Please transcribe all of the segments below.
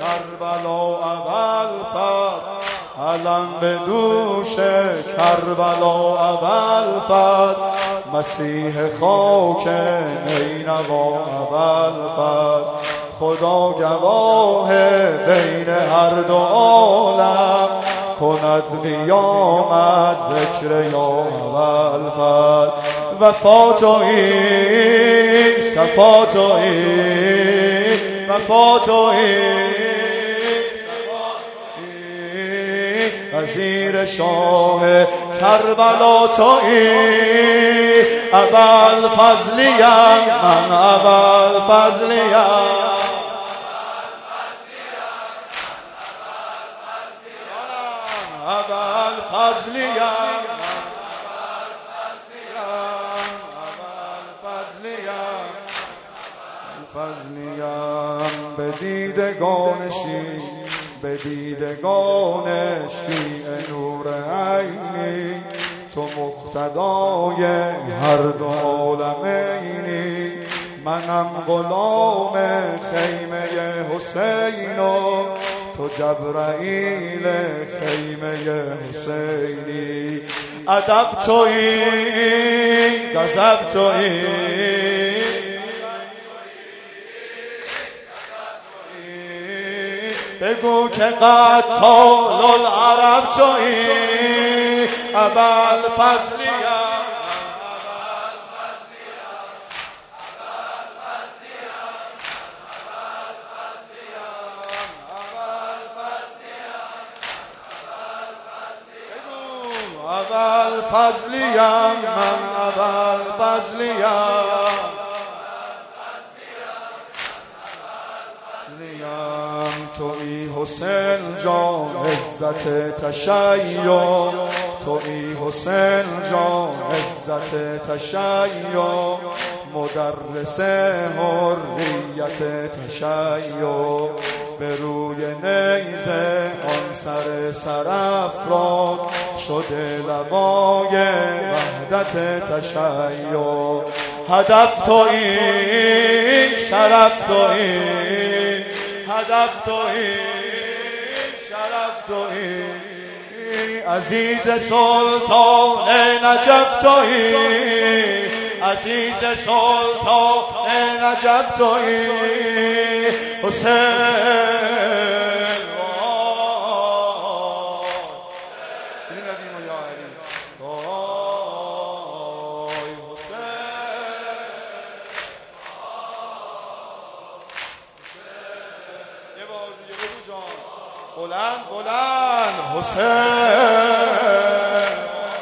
کربلا اول فصل، علم به دوش کربلا اول فصل، مسیح خاک نینوا اول فصل. خدا گواه بین هر دو عالم، کند قیامت ذکر یا اول فصل. وفات و این صفات و این وفات و این وزیر شاه کربلا تویی، اول فضلیم من اول فضلیم، اول فضلیم فضلیم. به دیدگان شیع به دیدگان شیع نور عینی، تو مقتدای هر دو عالمینی. منم غلام خیمه حسین و تو جبرائیل خیمه حسینی. ادب تویی غضب تویی، بگو که قتال العرب تویی، اول فضلیم اول فضلیم من اول فضلیم، تویی حسین جان عزت تشیع، تویی حسین جان عزت تشیع، مدرس حریت تشیع. به روی نیزه آن سر افراد، شده لوای وحدت تشیع. هدف تویی شرف تویی، هدف تویی شرف تویی، عزیز سلطان نجف تویی، عزیز سلطان نجف تویی. حسین بلند بلند حسین،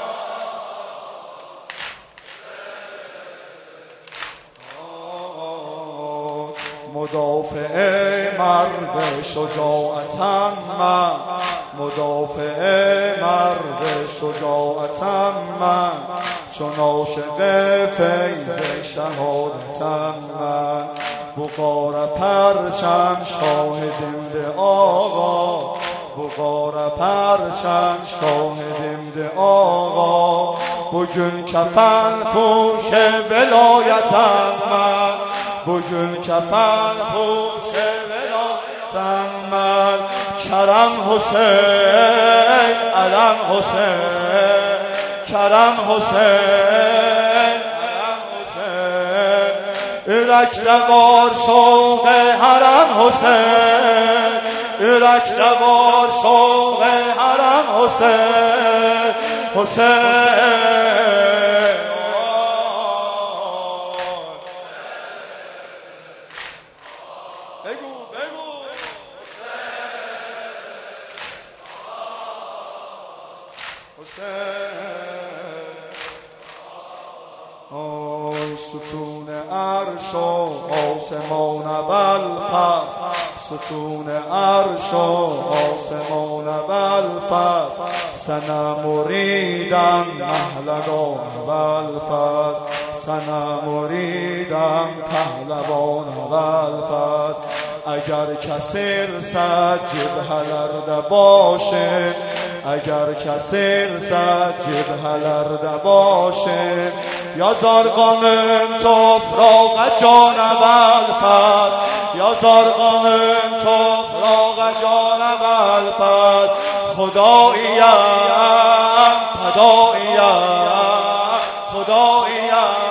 مدافع مرد شجاعتم من، مدافع مرد شجاعتم من، چون عاشق فیض شهادتم من. بغار پرچم شاهدیم ده آقا، بغار پرچم شاهدیم ده آقا. بگون کفن پوش ولایتم من، بگون کفن پوش ولایتم من. کرم حسین علم حسین، کرم حسین ایرک روار شوق حرم حسین، ایرک روار شوق حرم حسین. حسین بگو بگو حسین. ستون عرش و آسمان بلفت، ستون عرش و آسمان بلفت، سنم مریدم پهلوان بلفت، سنم مریدم پهلوان بلفت. اگر کسی رسد جبهه باشه، اگر کسی رسد جبهه باشه، یا زارقانم toprağa can evvel fer, ya zarganım toprağa جانب الفت خداییم فداییم خداییم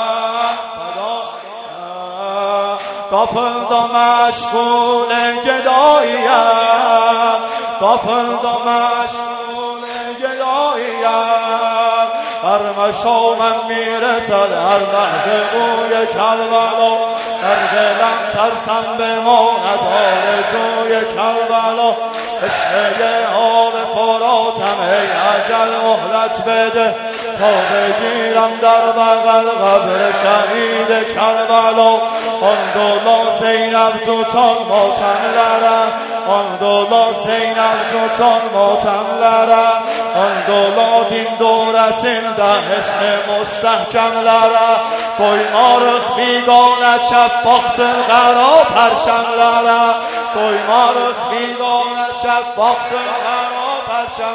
قافل دا مشغول گداییم قافل دا مشغول گداییم هر مشامم میرسد هر لحظه بوی کربلا در دلم ترسم بماند آرزوی کربلا عشق آب فراتم ای اجل مهلت بده تا بگیرم در بغل قبر شهید کربلا آن دولا زینب دوتان ماتملره آن دولا زینب دوتان ماتملره آن دولا دین دورسین ده حسن مستحکملره کوی مارخ بیگانه چپ باقسن غرا پرشملره کوی مارخ بیگانه چپ باقسن غرا پرشم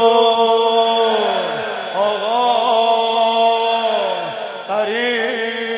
مظلوم آقا قریب